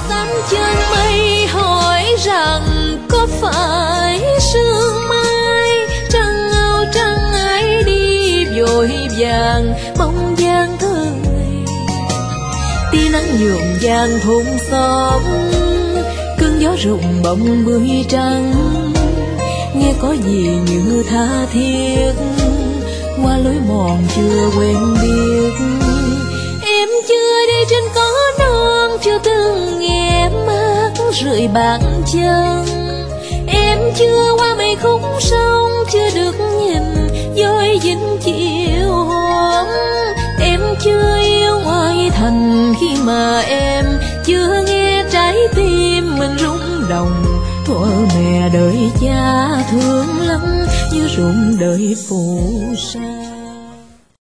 xanh chân mây hỏi rằng có phải sương mai, trăng áo trăng ai đi vội vàng bóng dáng thơ ngây. Tia nắng nhuộm vàng thôn xóm, cơn gió rụng bông bưởi trắng, nghe có gì như tha thiết qua lối mòn chưa quen biết. Em chưa đi trên cỏ non, chưa từng nghe mát rượi bàn chân. Em chưa qua mấy khúc sông, chưa được nhìn dối dính chiều hôm. Em chưa yêu ngoài thành khi mà em chưa nghe trái tim mình rung động. Thuở mẹ đợi cha thương lắm như ruộng đợi phù sa.